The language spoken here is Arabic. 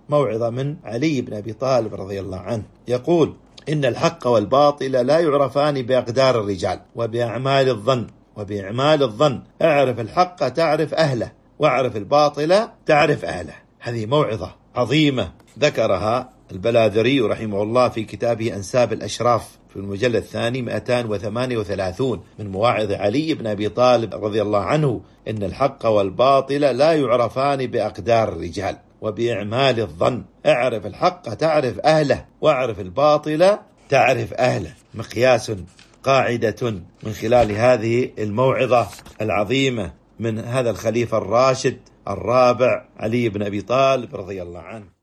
موعظة من علي بن أبي طالب رضي الله عنه، يقول: إن الحق والباطل لا يعرفان بأقدار الرجال وبأعمال الظن، اعرف الحق تعرف أهله، واعرف الباطل تعرف أهله. هذه موعظة عظيمة ذكرها البلاذري رحمه الله في كتابه أنساب الأشراف في المجلد الثاني 238 من مواعظ علي بن أبي طالب رضي الله عنه: إن الحق والباطل لا يعرفان بأقدار الرجال وبأعمال الظن، اعرف الحق تعرف أهله، واعرف الباطل تعرف أهله. مقياس، قاعدة من خلال هذه الموعظة العظيمة من هذا الخليفة الراشد الرابع علي بن أبي طالب رضي الله عنه.